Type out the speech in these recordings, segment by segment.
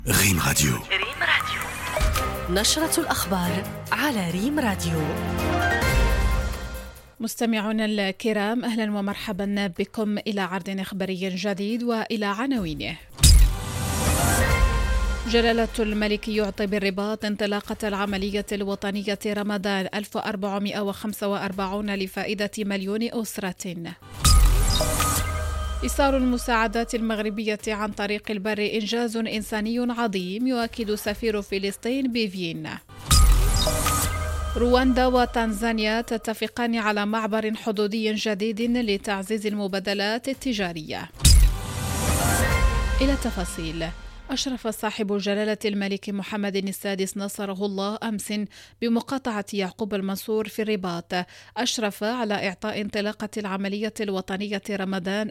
ريم راديو. نشرة الأخبار على ريم راديو. مستمعونا الكرام، أهلا ومرحبا بكم إلى عرض إخباري جديد وإلى عناوينه. جلالة الملك يعطي بالرباط انطلاقة العملية الوطنية رمضان 1445 لفائدة مليون أسرة. إيصال المساعدات المغربية عن طريق البر إنجاز إنساني عظيم، يؤكد سفير فلسطين بفيينا. رواندا وتنزانيا تتفقان على معبر حدودي جديد لتعزيز المبادلات التجارية. إلى التفاصيل. أشرف صاحب جلالة الملك محمد السادس نصره الله أمس بمقاطعة يعقوب المنصور في الرباط. أشرف على إعطاء انطلاقة العملية الوطنية رمضان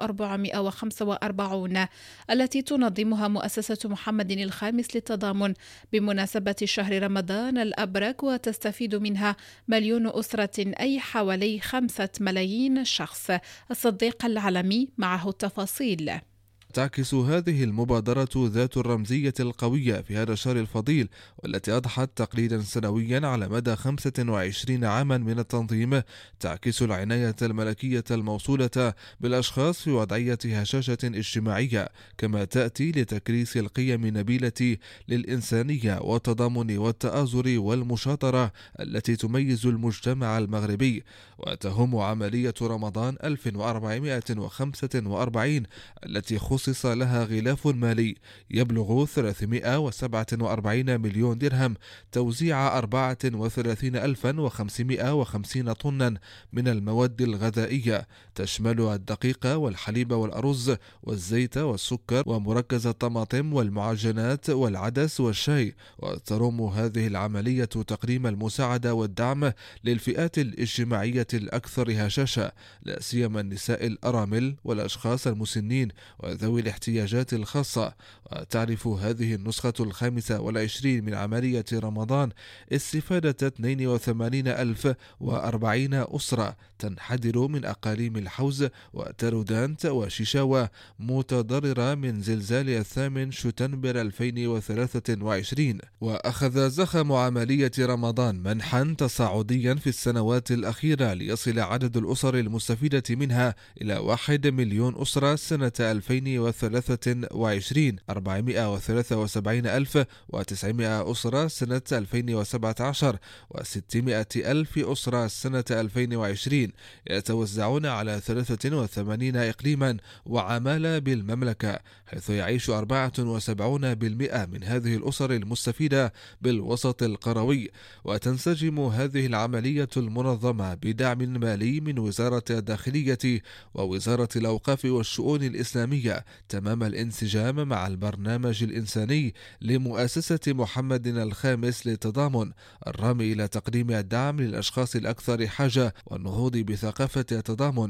1445 التي تنظمها مؤسسة محمد الخامس للتضامن بمناسبة شهر رمضان الأبرك، وتستفيد منها مليون أسرة، أي حوالي 5 ملايين شخص. الصديق العالمي معه التفاصيل. تعكس هذه المبادرة ذات الرمزية القوية في هذا الشهر الفضيل، والتي أضحت تقليدا سنويا على مدى 25 عاما من التنظيم، تعكس العناية الملكية الموصولة بالأشخاص في وضعية هشاشة اجتماعية، كما تأتي لتكريس القيم النبيلة للإنسانية والتضامن والتآزر والمشاطرة التي تميز المجتمع المغربي. وتهم عملية رمضان 1445 التي خصص لها غلاف مالي يبلغ 347 مليون درهم، توزيع 34,550 طنا من المواد الغذائية، تشمل الدقيق والحليب والأرز والزيت والسكر ومركز الطماطم والمعجنات والعدس والشاي. وتروم هذه العملية تقديم المساعدة والدعم للفئات الاجتماعية الأكثر هشاشة، لا سيما النساء الأرامل والأشخاص المسنين وذوي الاحتياجات الخاصة. وتعرف هذه النسخة 25 من عملية رمضان استفادة 82,040 أسرة تنحدر من أقاليم الحوز وترودانت وشيشاوة، متضررة من زلزال 8 شتنبر 2023. وأخذ زخم عملية رمضان منحا تصاعديا في السنوات الأخيرة، ليصل عدد الأسر المستفيدة منها إلى 1 مليون أسرة سنة 2023، 473,900 أسرة سنة 2017، و600,000 أسرة سنة 2020، يتوزعون على 83 إقليما وعمالة بالمملكة، حيث يعيش 74% من هذه الأسر المستفيدة بالوسط القروي. وتنسجم هذه العملية المنظمة بدعم مالي من وزارة الداخلية ووزارة الأوقاف والشؤون الإسلامية، تمام الانسجام مع البرنامج الإنساني لمؤسسة محمد الخامس للتضامن، الرامي إلى تقديم الدعم للأشخاص الأكثر حاجة والنهوض بثقافة التضامن.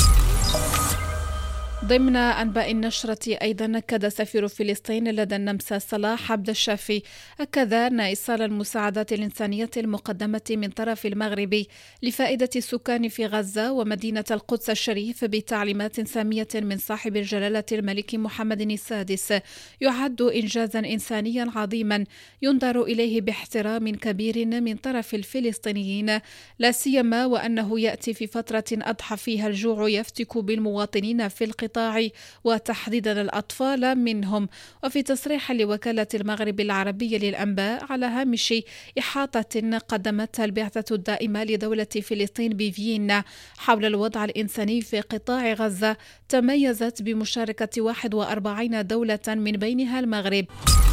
ضمن أنباء النشرة أيضا، أكد سفير فلسطين لدى النمسا صلاح عبد الشافي أن إيصال المساعدات الإنسانية المقدمة من طرف المغرب لفائدة السكان في غزة ومدينة القدس الشريف بتعليمات سامية من صاحب الجلالة الملك محمد السادس يعد إنجازا إنسانيا عظيما ينظر إليه باحترام كبير من طرف الفلسطينيين، لا سيما وأنه يأتي في فترة أضحى فيها الجوع يفتك بالمواطنين في القطاع وتحديدا الأطفال منهم. وفي تصريح لوكالة المغرب العربي للأنباء على هامش إحاطة قدمتها البعثة الدائمة لدولة فلسطين بفيينا حول الوضع الإنساني في قطاع غزة، تميزت بمشاركة 41 دولة من بينها المغرب.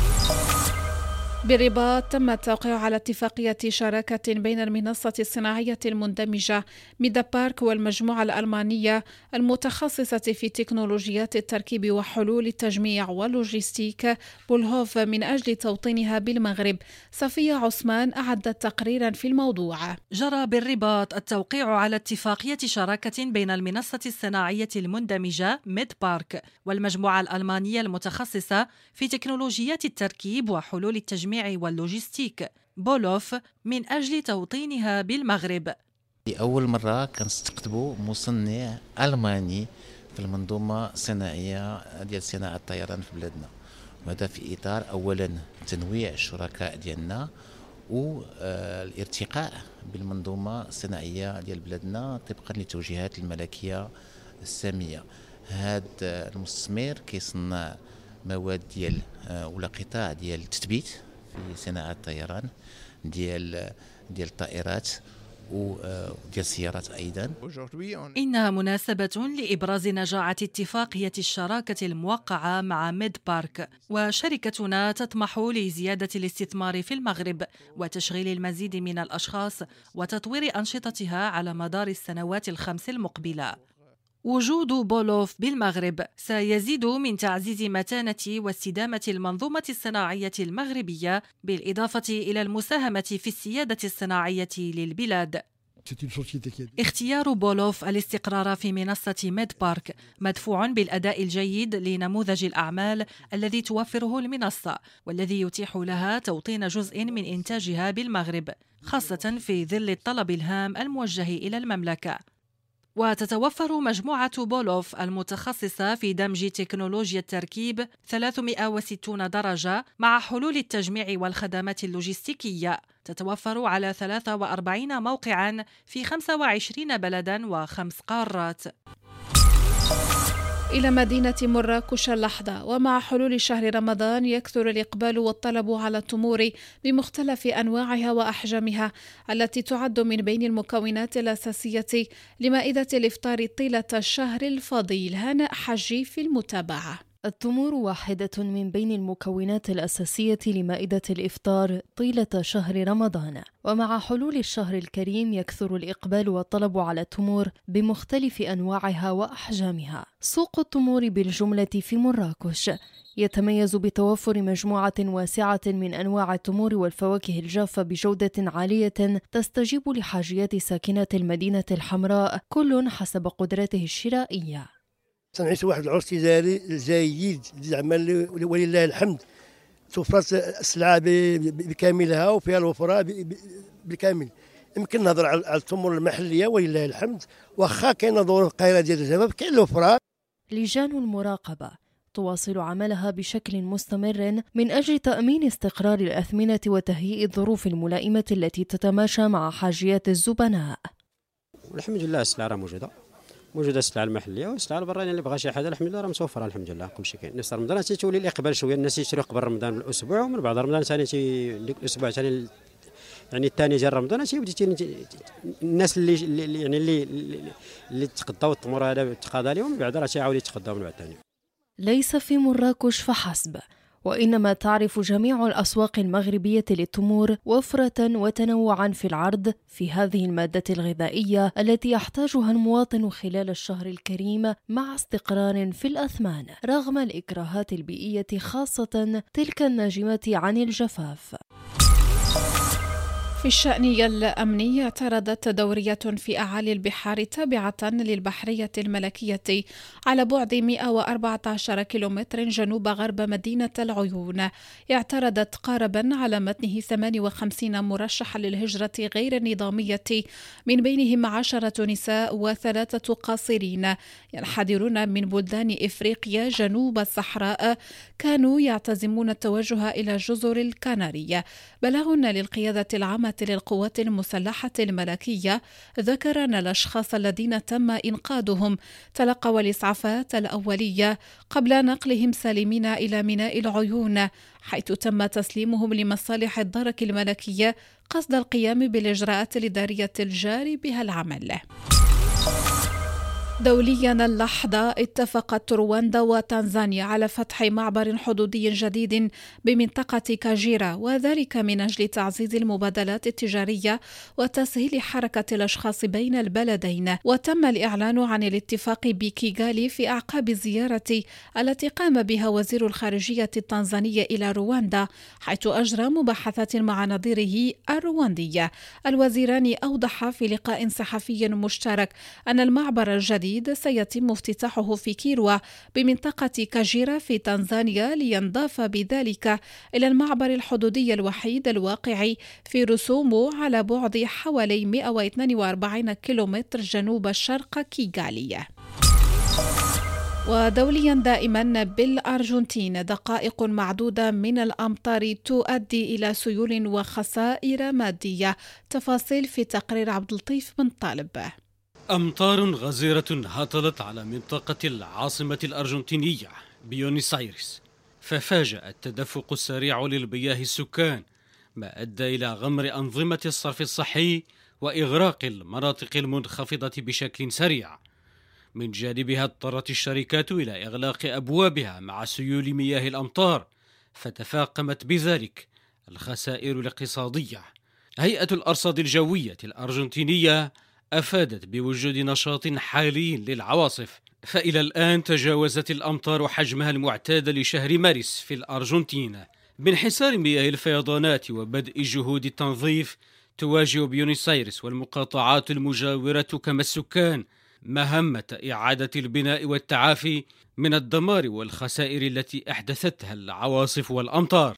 بالرباط تم التوقيع على اتفاقية شراكة بين المنصة الصناعية المندمجة ميدا بارك والمجموعة الألمانية المتخصصة في تكنولوجيات التركيب وحلول التجميع واللوجستيك بولهوف من أجل توطينها بالمغرب. صفية عثمان أعدت تقريرا في الموضوع. جرى بالرباط التوقيع على اتفاقية شراكة بين المنصة الصناعية المندمجة ميد بارك والمجموعة الألمانية المتخصصة في تكنولوجيات التركيب وحلول التجميع واللوجستيك بولوف من أجل توطينها بالمغرب. لأول مرة كنستقطبوا مصنع ألماني في المنظومة الصناعية ديال صناعة الطيران في بلادنا، وهذا في إطار أولا تنويع الشركاء ديالنا والارتقاء بالمنظومة الصناعية ديال بلادنا طبقا للتوجيهات الملكية السامية. هذا المستثمر كيصنع مواد ديال ولا قطاع ديال التثبيت في صناعة الطيران ديال الطائرات وديال السيارات أيضا. إنها مناسبة لإبراز نجاعة اتفاقية الشراكة الموقعة مع ميد بارك، وشركتنا تطمح لزيادة الاستثمار في المغرب وتشغيل المزيد من الأشخاص وتطوير أنشطتها على مدار السنوات الخمس المقبلة. وجود بولوف بالمغرب سيزيد من تعزيز متانة واستدامة المنظومة الصناعية المغربية، بالإضافة إلى المساهمة في السيادة الصناعية للبلاد. اختيار بولوف الاستقرار في منصة ميد بارك مدفوع بالأداء الجيد لنموذج الأعمال الذي توفره المنصة، والذي يتيح لها توطين جزء من إنتاجها بالمغرب، خاصة في ظل الطلب الهام الموجه إلى المملكة. وتتوفر مجموعة بولوف المتخصصة في دمج تكنولوجيا التركيب 360 درجة مع حلول التجميع والخدمات اللوجستيكية. تتوفر على 43 موقعاً في 25 بلداً و5 قارات. إلى مدينة مراكش اللحظة. ومع حلول شهر رمضان يكثر الإقبال والطلب على التمور بمختلف أنواعها وأحجامها، التي تعد من بين المكونات الأساسية لمائدة الإفطار طيلة الشهر الفضيل. هناء حجي في المتابعة. التمور واحدة من بين المكونات الأساسية لمائدة الإفطار طيلة شهر رمضان، ومع حلول الشهر الكريم يكثر الإقبال والطلب على التمور بمختلف أنواعها وأحجامها. سوق التمور بالجملة في مراكش يتميز بتوفر مجموعة واسعة من أنواع التمور والفواكه الجافة بجودة عالية تستجيب لحاجيات ساكنة المدينة الحمراء، كل حسب قدرته الشرائية. سنعيش واحد العرس تجاري جيد زعما ولله الحمد. توفرت السلعه بكاملها وفيها الوفره بالكامل. يمكن نهضر على التمور المحليه ولله الحمد، واخا كاينه ظروف قاهره ديال الجباب كاين الوفره. لجان المراقبه تواصل عملها بشكل مستمر من أجل تأمين استقرار الأثمنة وتهيئ الظروف الملائمة التي تتماشى مع حاجيات الزبناء. الحمد لله السلعه راه موجوده السلعه المحليه والسلعه البرانيه اللي بغى شي حاجه الحمد لله راه متوفره الحمد لله كلشي كاين. نفس رمضان تيولي الاقبال شويه، الناس يشريو قبل رمضان بالاسبوع، ومن بعد رمضان ثاني ديك الاسبوع ثاني يعني الثاني ديال رمضان تيبدي الناس اللي يعني اللي تقضاو التمر هذا تقاضى لهم، من بعد راه تيعاودوا يتقضاو من بعد ثاني. ليس في مراكش فحسب، وإنما تعرف جميع الأسواق المغربية للتمور وفرة وتنوعا في العرض في هذه المادة الغذائية التي يحتاجها المواطن خلال الشهر الكريم مع استقرار في الأثمان رغم الإكراهات البيئية، خاصة تلك الناجمة عن الجفاف. في الشأن الأمني اعترضت دورية في أعالي البحار تابعة للبحرية الملكية على بعد 114 كيلومتر جنوب غرب مدينة العيون. اعترضت قاربا على متنه 58 مرشحا للهجرة غير النظامية، من بينهم 10 نساء و3 قاصرين ينحدرون من بلدان إفريقيا جنوب الصحراء، كانوا يعتزمون التوجه إلى جزر الكنارية. بلاغ للقيادة العامة للقوات المسلحة الملكية ذكر أن الأشخاص الذين تم إنقاذهم تلقوا الإسعافات الأولية قبل نقلهم سالمين إلى ميناء العيون، حيث تم تسليمهم لمصالح الدرك الملكية قصد القيام بالإجراءات الإدارية الجاري بها العمل. دوليا اللحظة اتفقت رواندا وتنزانيا على فتح معبر حدودي جديد بمنطقة كاجيرا، وذلك من أجل تعزيز المبادلات التجارية وتسهيل حركة الأشخاص بين البلدين. وتم الإعلان عن الاتفاق بكيغالي في أعقاب الزيارة التي قام بها وزير الخارجية التنزاني إلى رواندا، حيث أجرى مباحثات مع نظيره الرواندي. الوزيران أوضحا في لقاء صحفي مشترك أن المعبر الجديد سيتم افتتاحه في كيروا بمنطقة كاجيرا في تنزانيا، لينضاف بذلك إلى المعبر الحدودي الوحيد الواقع في رسومه على بعد حوالي 142 كيلومتر جنوب الشرق كيغالي. ودوليا دائما بالأرجنتين دقائق معدودة من الأمطار تؤدي إلى سيول وخسائر مادية. تفاصيل في تقرير عبد اللطيف بن طالب. أمطار غزيرة هطلت على منطقة العاصمة الأرجنتينية بيونيس آيرس، ففاجأ التدفق السريع للمياه السكان، ما أدى إلى غمر أنظمة الصرف الصحي وإغراق المناطق المنخفضة بشكل سريع. من جانبها اضطرت الشركات إلى إغلاق أبوابها مع سيول مياه الأمطار، فتفاقمت بذلك الخسائر الاقتصادية. هيئة الأرصاد الجوية الأرجنتينية أفادت بوجود نشاط حالي للعواصف، فإلى الآن تجاوزت الأمطار حجمها المعتاد لشهر مارس في الأرجنتين. بانحسار مياه الفيضانات وبدء جهود التنظيف، تواجه بيونيس آيرس والمقاطعات المجاورة كما السكان مهمة إعادة البناء والتعافي من الدمار والخسائر التي أحدثتها العواصف والأمطار.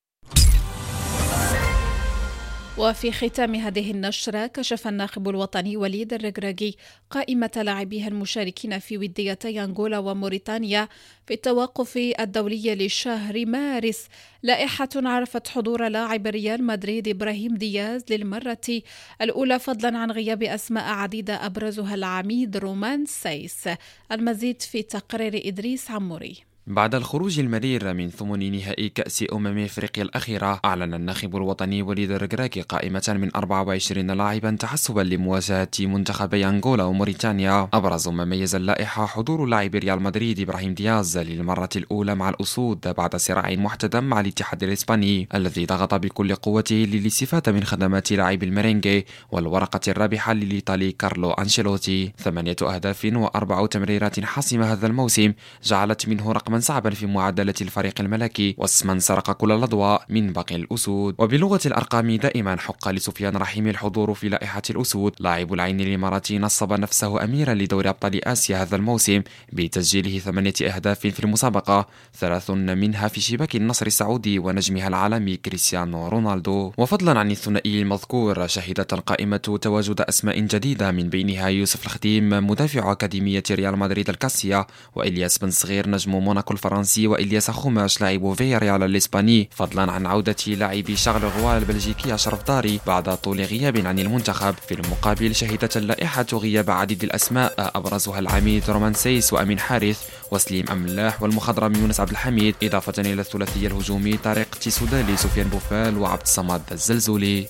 وفي ختام هذه النشرة، كشف الناخب الوطني وليد الركراكي قائمة لاعبيها المشاركين في وديتي أنغولا وموريتانيا في التوقف الدولي لشهر مارس. لائحة عرفت حضور لاعب ريال مدريد إبراهيم دياز للمرة الأولى، فضلا عن غياب أسماء عديدة أبرزها العميد رومان سايس. المزيد في تقرير إدريس عموري. بعد الخروج المرير من ثمن نهائي كأس أفريقيا الأخيرة، أعلن الناخب الوطني وليد الركراكي قائمة من 24 لاعبا تحسبا لمواجهة منتخبي أنغولا وموريتانيا. أبرز ما ميز اللائحة حضور لاعب ريال مدريد إبراهيم دياز للمرة الأولى مع الأسود بعد صراع محتدم مع الاتحاد الإسباني الذي ضغط بكل قوته للاستفادة من خدمات لاعب الميرينغي والورقة الرابحة للإيطالي كارلو أنشيلوتي. 8 أهداف و4 تمريرات حاسمة هذا الموسم جعلت منه رقما صعبا في معادلة الفريق الملكي، واسما سرق كل الأضواء من باقي الأسود. وبلغة الأرقام دائما حق لسفيان رحيمي الحضور في لائحة الأسود. لاعب العين الإماراتي نصب نفسه أميرا لدوري أبطال آسيا هذا الموسم بتسجيله 8 أهداف في المسابقة، 3 منها في شباك النصر السعودي ونجمها العالمي كريستيانو رونالدو. وفضلا عن الثنائي المذكور، شهدت القائمة تواجد أسماء جديدة، من بينها يوسف الخديم مدافع أكاديمية ريال مدريد الكاسيا، وإلياس بن صغير نجم موناكو الفرنسي، وإلياس خماش لاعب فياريال الإسباني، فضلا عن عودة لاعب شارلغوا البلجيكي أشرف داري بعد طول غياب عن المنتخب. في المقابل شهدت اللائحة غياب عديد الأسماء، أبرزها العميد رومان سايس وأمين حارث وسليم أملاح والمخضرم يونس عبد الحميد، إضافة إلى الثلاثي الهجومي طارق تيسودالي، سفيان بوفال وعبد الصمد الزلزولي.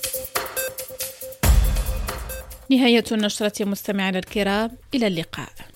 نهاية النشرة مستمعينا الكرام، إلى اللقاء.